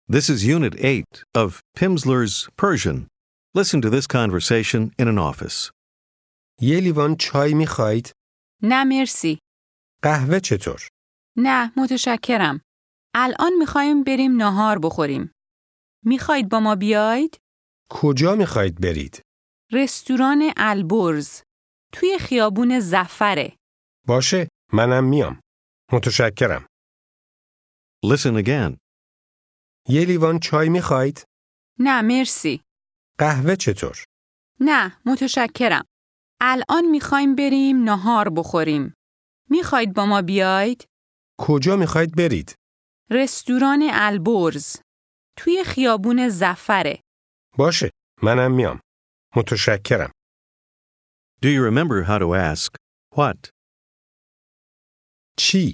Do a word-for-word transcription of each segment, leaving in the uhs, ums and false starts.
This is Unit eight of Pimsleur's Persian. Listen to this conversation in an office. یه لیوان چای می‌خواید؟ نه مرسی. قهوه چطور؟ نه متشکرم. الان میخوایم بریم ناهار بخوریم. میخواید با ما بیاید؟ کجا می‌خواید برید؟ رستوران البرز. توی خیابون زفره. باشه، منم میام. متشکرم. Listen again. یه لیوان چای می‌خواید؟ نه مرسی. قهوه چطور؟ نه متشکرم. الان میخوایم بریم ناهار بخوریم. میخواید با ما بیاید؟ کجا می‌خواید برید؟ رستوران البرز. توی خیابون زفره. باشه، منم میام. متشکرم. Do you remember how to ask, what? چی؟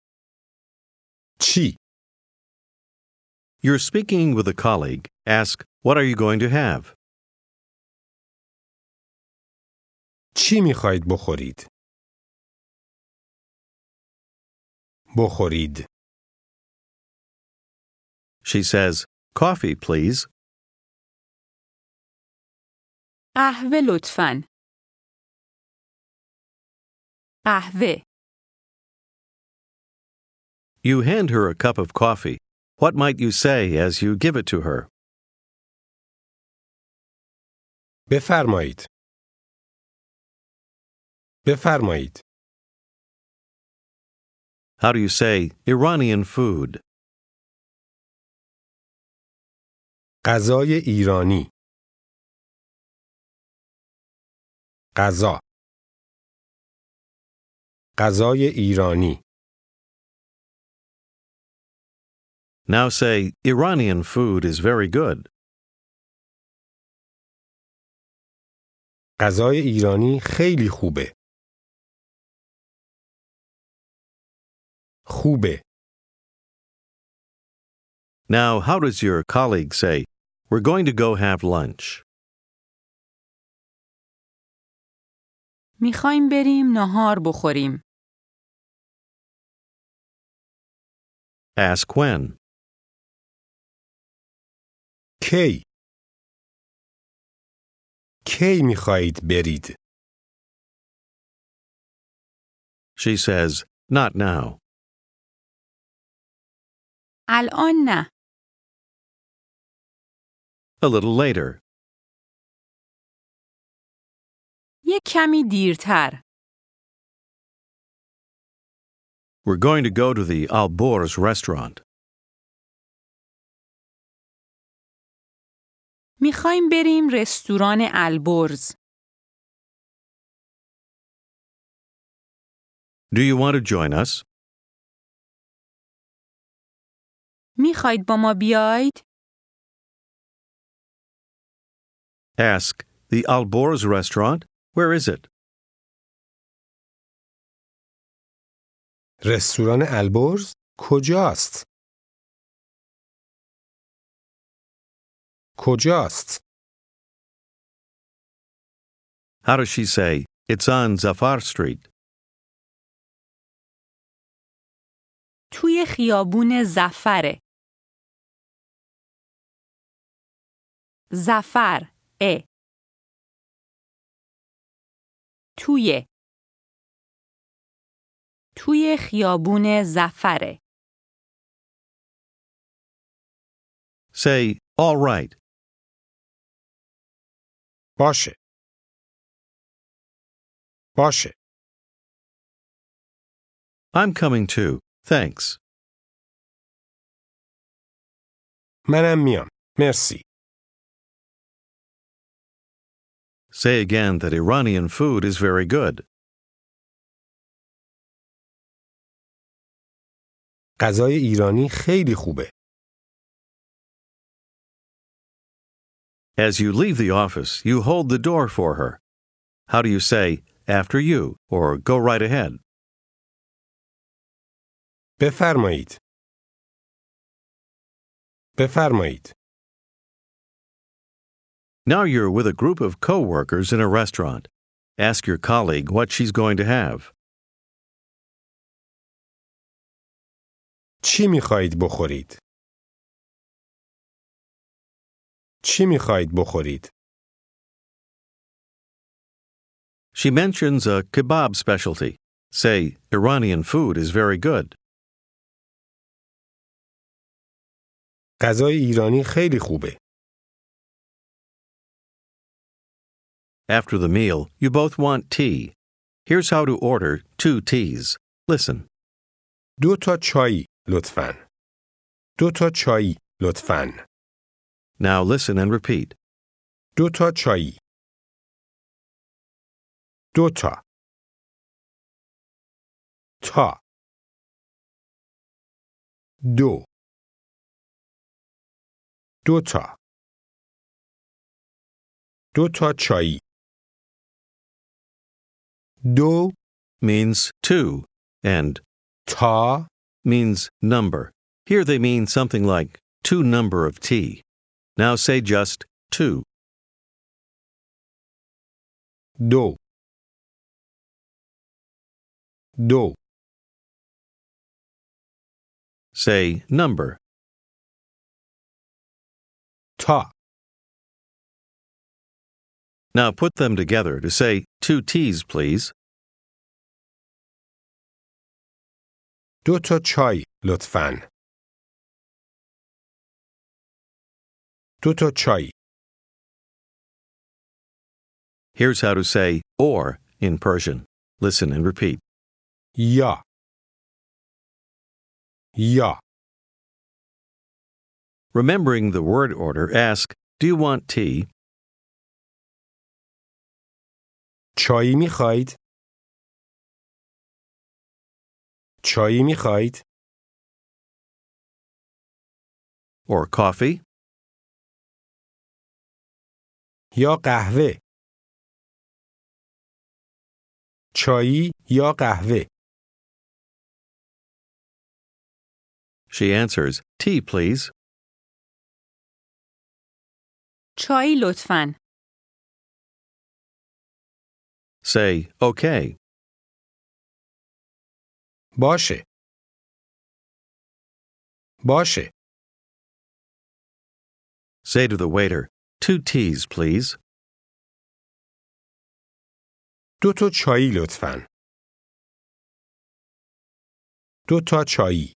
چی؟ You're speaking with a colleague. Ask, what are you going to have? چی می‌خواید بخورید؟ بخورید. She says, coffee, please. قهوه لطفاً. قهوه. You hand her a cup of coffee. What might you say as you give it to her? بفرمایید. بفرمایید. How do you say Iranian food? غذای ایرانی. غذا. غذای ایرانی. Now say, Iranian food is very good. غذای ایرانی خیلی خوبه. خوبه. Now, how does your colleague say, we're going to go have lunch? میخوایم بریم ناهار بخوریم. Ask when. کی؟ کی می‌خواهید برید؟ She says, not now. الان نه. A little later. یک کمی دیرتر. We're going to go to the Alborz restaurant. میخوایم بریم رستوران البرز. Do you want to join us? میخواید با ما بیاید؟ Ask, the Alborz restaurant, where is it? رستوران البرز کجاست؟ کجاست؟ How does she say, it's on Zafar Street? توی خیابون زفره. زفر ا توی توی خیابون زفره. Say, all right. باشه. باشه. I'm coming too. Thanks. منم میام. مرسی. Say again that Iranian food is very good. غذای ایرانی خیلی خوبه. As you leave the office, you hold the door for her. How do you say, after you, or go right ahead? بفرمایید. بفرمایید. Now you're with a group of co-workers in a restaurant. Ask your colleague what she's going to have. چی می‌خواهید بخورید؟ چی میخواید بخورید؟ She mentions a kebab specialty. Say, Iranian food is very good. غذای ایرانی خیلی خوبه. After the meal, you both want tea. Here's how to order two teas. Listen. دو تا چای لطفاً. دو تا چای لطفاً. Now listen and repeat. دو تا چای. دو تا. تا. دو. دو تا. دو تا چای. دو Means two, and تا means number. Here they mean something like two number of tea. Now say just two. دو. دو. Say number. تا. Now put them together to say two teas, please. دو تا چای لطفاً. دو تا چای. Here's how to say or in Persian. Listen and repeat. یا. یا. Remembering the word order, ask, do you want tea? چای میخواید؟ چای میخواید؟ Or coffee? یا قهوه؟ چایی یا قهوه؟ She answers, tea, please. چای لطفاً. Say, okay. باشه. باشه. Say to the waiter, two teas, please. دو تا چایی لطفاً. دو تا چایی.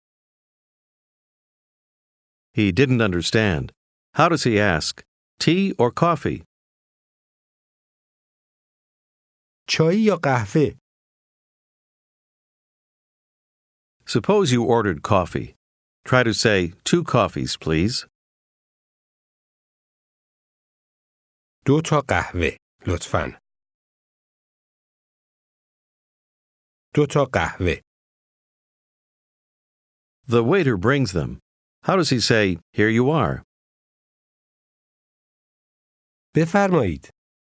He didn't understand. How does he ask, tea or coffee? چایی یا قهوه؟ Suppose you ordered coffee. Try to say, two coffees, please. دو تا قهوه لطفاً. دو تا قهوه. The waiter brings them. How does he say, here you are? بفرمایید.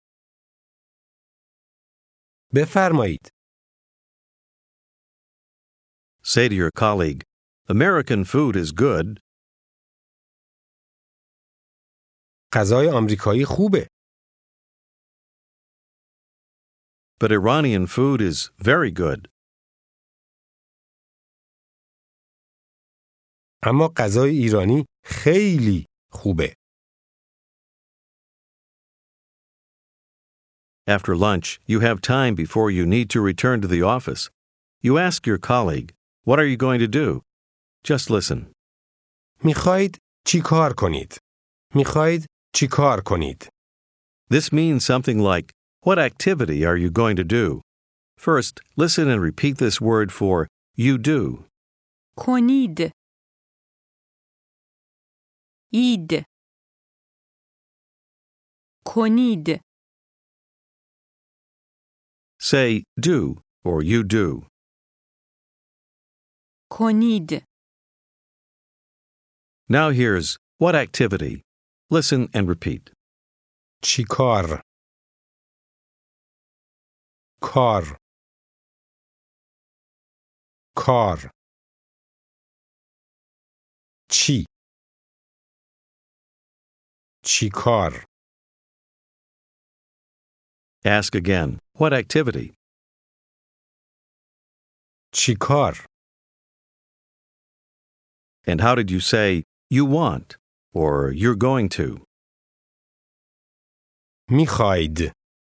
بفرمایید. Say to your colleague, American food is good, غذای آمریکایی خوبه. but Iranian food is very good. اما غذای ایرانی خیلی خوبه. After lunch, you have time before you need to return to the office. You ask your colleague, what are you going to do? Just listen. میخواید چی کار کنید؟ میخواید چی کار کنید؟ This means something like, what activity are you going to do? First, listen and repeat this word for you do. کنید. اید. کنید. Say do or you do. کنید. Now here's what activity. Listen and repeat. چی کار؟ کار. کار. چی؟ چی کار؟ Ask again, what activity? چی کار؟ And how did you say you want or you're going to? میخواید.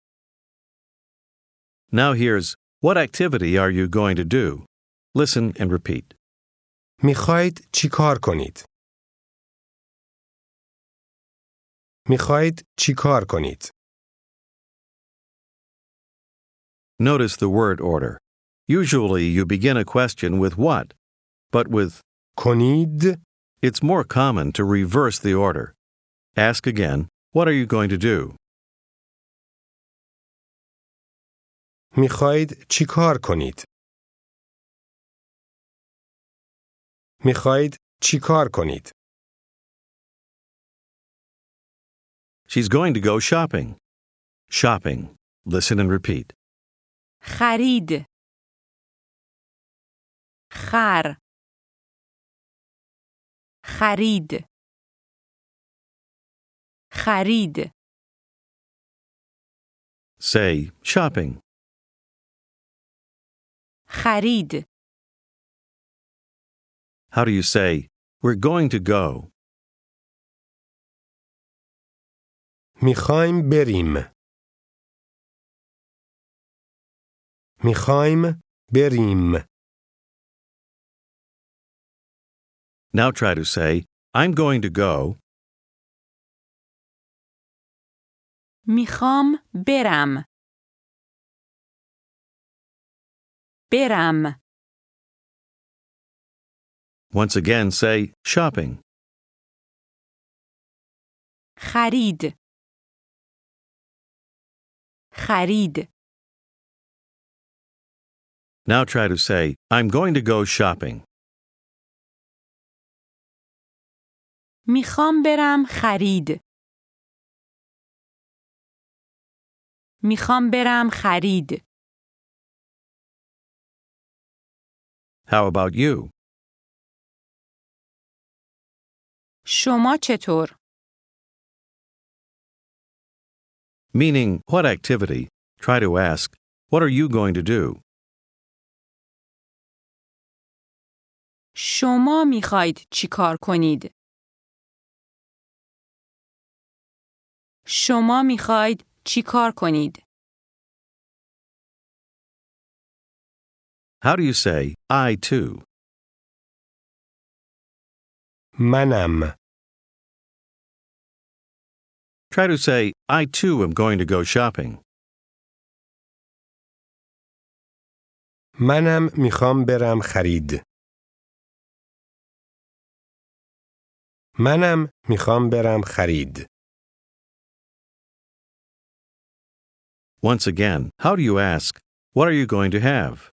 Now here's what activity are you going to do? Listen and repeat. میخواید چی کار کنید؟ میخواید چی کار کنید؟ Notice the word order. Usually you begin a question with what, but with کنید. it's more common to reverse the order. Ask again, what are you going to do? میخواید چی کار کنید؟ میخواید چی کار کنید؟ She's going to go shopping. Shopping. Listen and repeat. خرید خر خرید خرید Say, shopping. خرید How do you say, we're going to go? میخوایم بریم. میخوایم بریم. Now try to say, I'm going to go. میخوام برم برم Once again say, shopping. خرید خرید Now try to say, I'm going to go shopping. میخوام برم خرید میخوام برم خرید How about you? شما چطور؟ Meaning, what activity? Try to ask, what are you going to do? شما میخواید چی کار کنید؟ شما میخواید چی کار کنید؟ How do you say, I too? منم. Try to say, I too am going to go shopping. منم میخوام برم خرید. منم میخوام برم خرید. Once again, how do you ask, what are you going to have?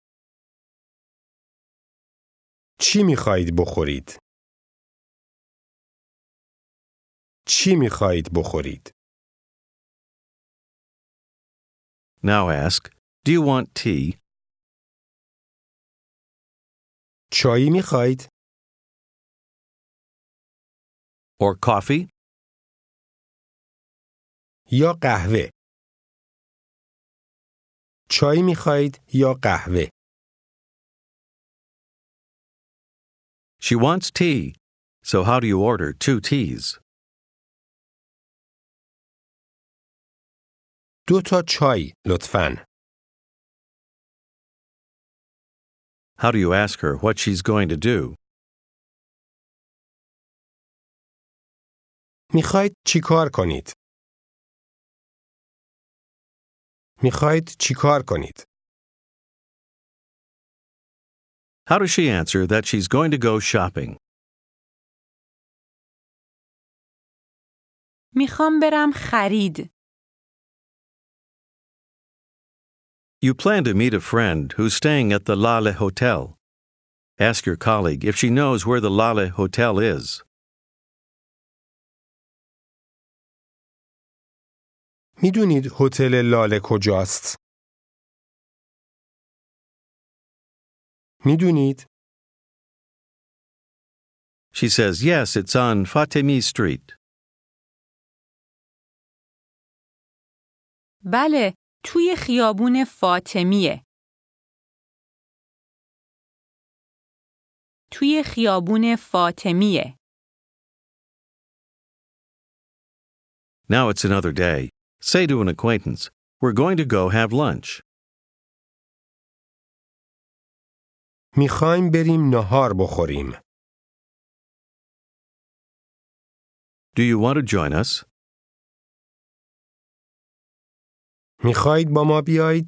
چی میخواهید بخورید؟ چی میخواهید بخورید؟ Now ask, do you want tea? چایی میخواهید؟ Or coffee? یا قهوه؟ چای میخواهید یا قهوه؟ She wants tea. So how do you order two teas? دو تا چای لطفاً. How do you ask her what she's going to do? میخواهید چی کار کنید؟ میخواهید چی کار کنید؟ How does she answer that she's going to go shopping? میخوام برم خرید. You plan to meet a friend who's staying at the Lale Hotel. Ask your colleague if she knows where the Lale Hotel is. میدونید هتل لاله کجاست؟ میدونید؟ She says, yes, it's on Fatemi Street. بله، توی خیابون فاطمیه. توی خیابون فاطمیه. Now it's another day. Say to an acquaintance, "We're going to go have lunch." میخوایم بریم نهار بخوریم. Do you want to join us? میخواید با ما بیایید؟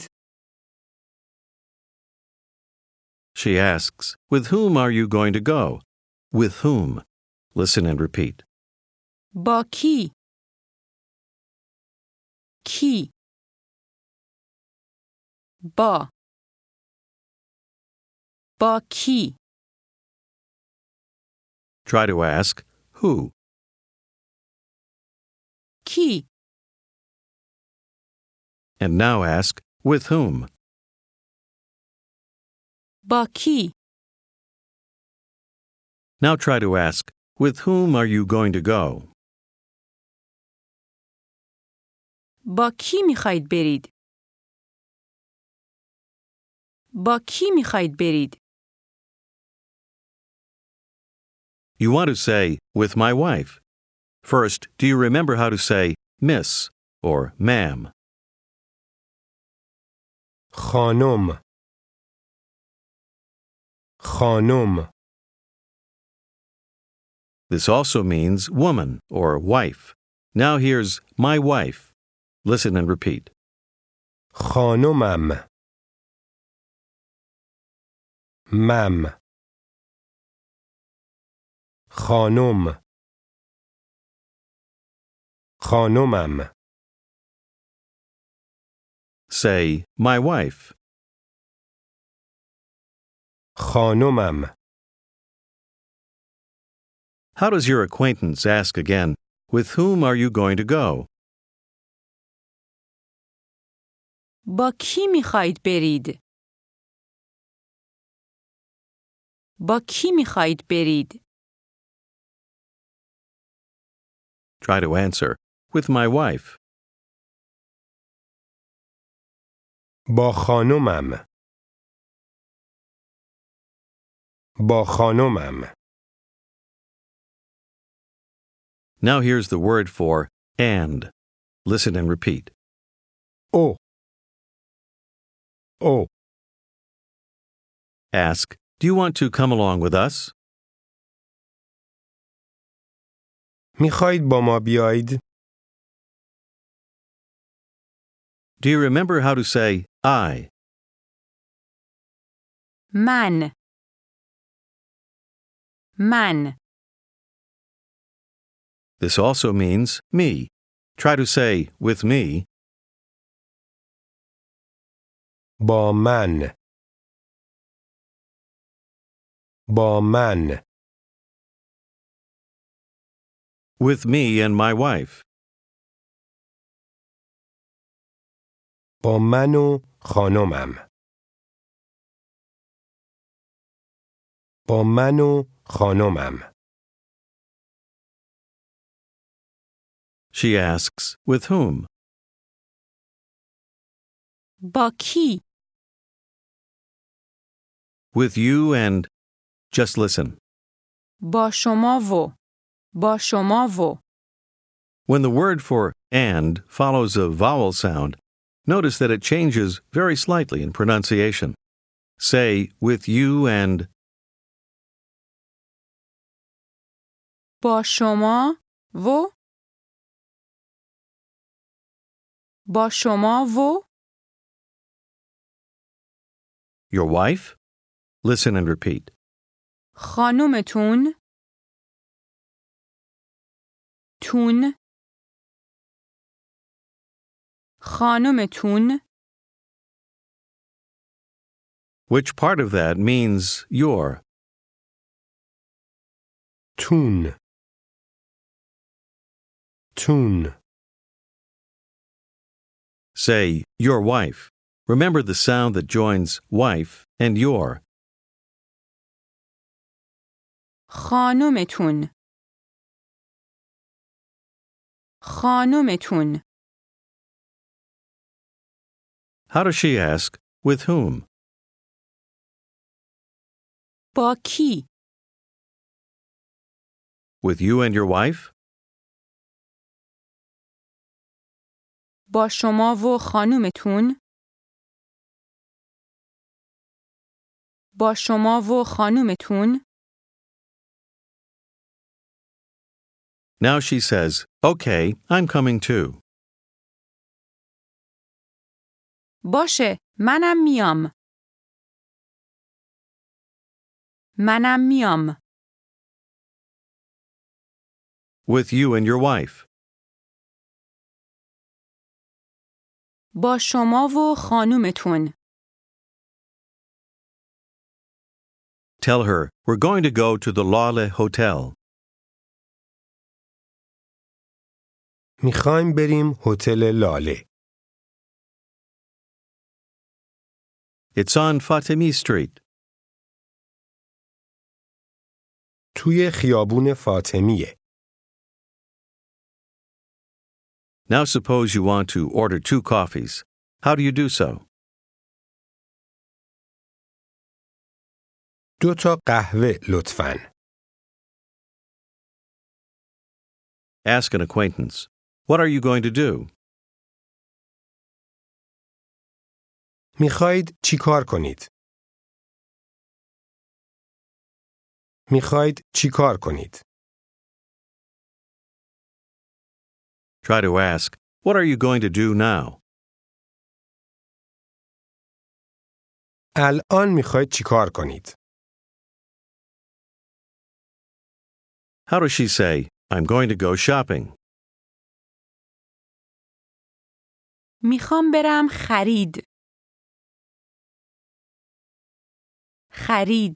She asks, "With whom are you going to go?" With whom? Listen and repeat. با کی؟ کی؟ با با کی؟ Try to ask, "Who?" کی؟ And now ask, "With whom?" با کی؟ Now try to ask, "With whom are you going to go?" با کی میخواید برید؟ با کی میخواید برید؟ You want to say, "With my wife." First, do you remember how to say miss or ma'am? خانم خانم This also means woman or wife. Now here's my wife. Listen and repeat. خانمم مم خانم خانمم Say, my wife. خانمم How does your acquaintance ask again, "With whom are you going to go?" با کی میخواید برید؟ با کی میخواید برید؟ Try to answer, "With my wife." با خانمم با خانمم Now here's the word for and. Listen and repeat. او او Ask, "Do you want to come along with us?" میخواید با ما بیایید؟ Do you remember how to say I? من من This also means me. Try to say, "With me." با من با من With me and my wife. با من و خانمم با من و خانمم She asks, "With whom?" با کی؟ With you and... Just listen. با شما و با شما و When the word for and follows a vowel sound, notice that it changes very slightly in pronunciation. Say, "With you and..." با شما و با شما و Your wife? Listen and repeat. خانومتون تون خانومتون Which part of that means your? تون تون Say, your wife. Remember the sound that joins wife and your. خانومتون خانومتون How does she ask, "With whom?" با کی؟ With you and your wife? با شما و خانومتون؟ با شما و خانومتون؟ Now she says, okay, I'm coming too. باشه، منم میام. منم میام. With you and your wife. با شما و خانومتون. Tell her, we're going to go to the Lale Hotel. میخوایم بریم هتل لاله. It's on Fatemi Street. توی خیابون فاطمیه. Now suppose you want to order two coffees. How do you do so? دو تا قهوه لطفاً. Ask an acquaintance. What are you going to do? میخواید چی کار کنید؟ میخواید چی کار کنید؟ Try to ask, what are you going to do now? الان میخواید چی کار کنید؟ How does she say, I'm going to go shopping? میخوام برم خرید. خرید.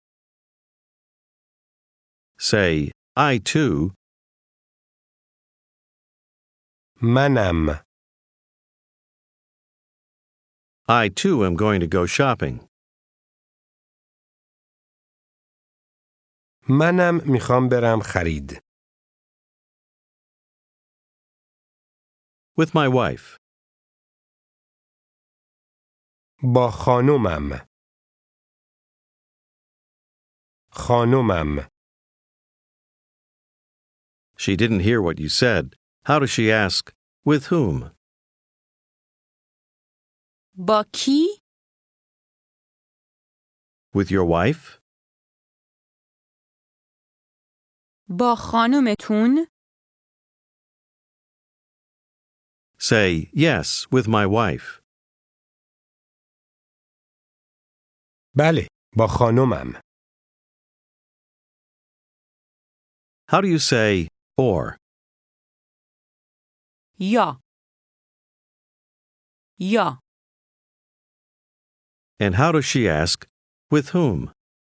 Say, I too. منم. I too am going to go shopping. منم میخوام برم خرید. With my wife. با خانومم. خانومم. She didn't hear what you said. How does she ask, with whom? با کی؟ With your wife? با خانومتون؟ Say, yes, with my wife. بله، با خانومم. How do you say, or? یا. یا. And how does she ask, with whom?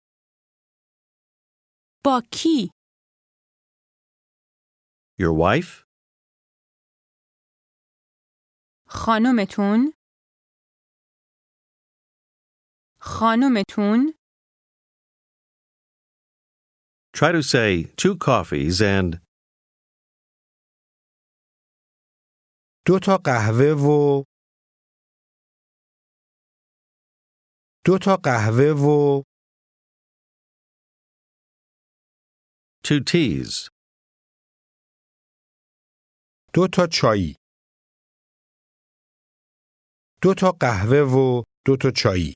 با کی؟ Your wife? خانومتون؟ خانومتون؟ Try to say two coffees and دو تا قهوه و دو تا قهوه و two teas. دو تا چایی. دو تا قهوه و دو تا چایی.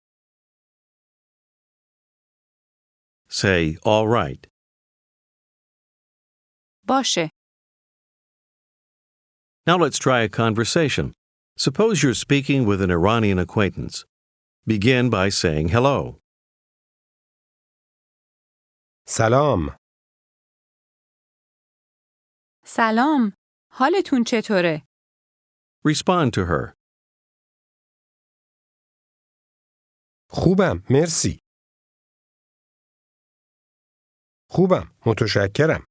Say, all right. باشه. Now let's try a conversation. Suppose you're speaking with an Iranian acquaintance. Begin by saying hello. سلام. سلام. حالتون چطوره؟ Respond to her. خوبم، مرسی. خوبم، متشکرم.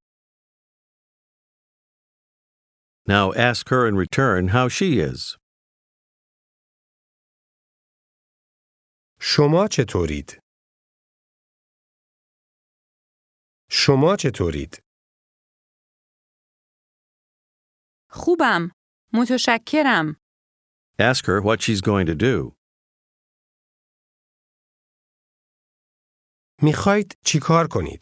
Now ask her in return how she is. شما چطورید؟ شما چطورید؟ خوبم. متشکرم. Ask her what she's going to do. میخواید چی کار کنید؟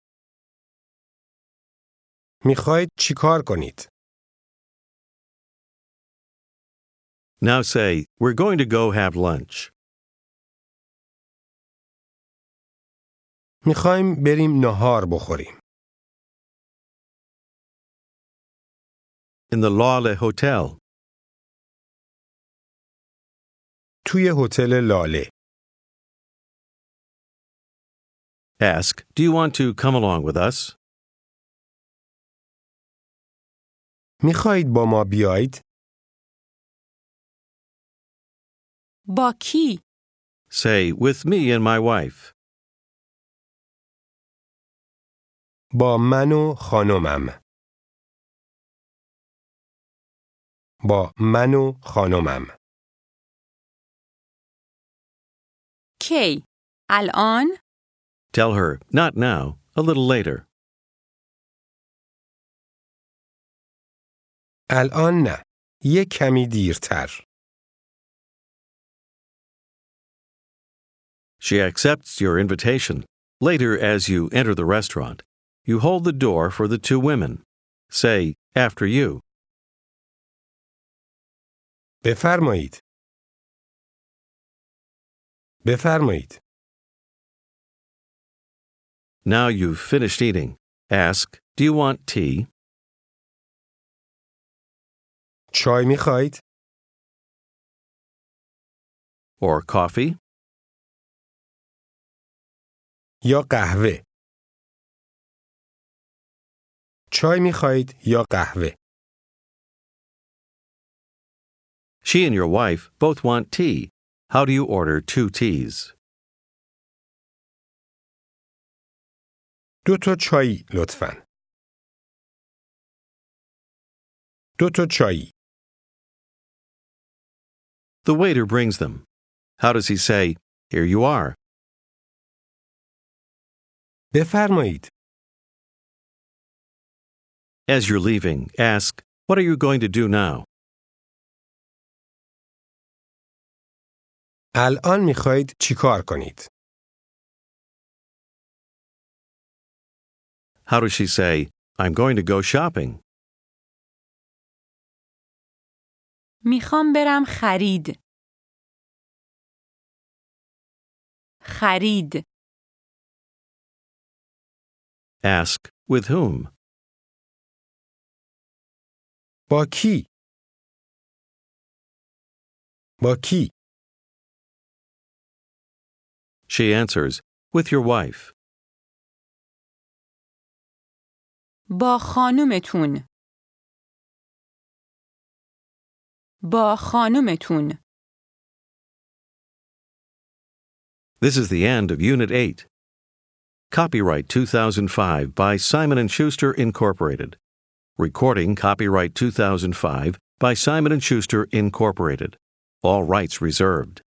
میخواید چی کار کنید؟ Now say, we're going to go have lunch. میخوایم بریم نهار بخوریم. In the Lale Hotel. توی هتل لاله. Ask, do you want to come along with us? میخواید با ما بیایید؟ با کی؟ Say, with me and my wife. با من و خانمم. با من و خانمم. کی؟ الان؟ Tell her, not now, a little later. الان نه. یک کمی دیرتر. She accepts your invitation. Later, as you enter the restaurant, you hold the door for the two women. Say, after you. بفرمایید. بفرمایید. Now you've finished eating. Ask, do you want tea? چای میخواید؟ Or coffee? یا قهوه؟ چای میخواید یا قهوه؟ She and your wife both want tea. How do you order two teas? دو تا چای لطفاً. دو تا چای. The waiter brings them. How does he say, here you are? بفرمایید. As you're leaving, ask, what are you going to do now? الان میخواید چی کار کنید؟ How does she say, I'm going to go shopping? میخوام برم خرید. خرید. Ask, with whom? با کی؟ با کی؟ She answers, with your wife. با خانومتون. با خانومتون. This is the end of Unit eight. Copyright two thousand five by Simon and Schuster, Incorporated. Recording copyright two thousand five by Simon and Schuster, Incorporated. All rights reserved.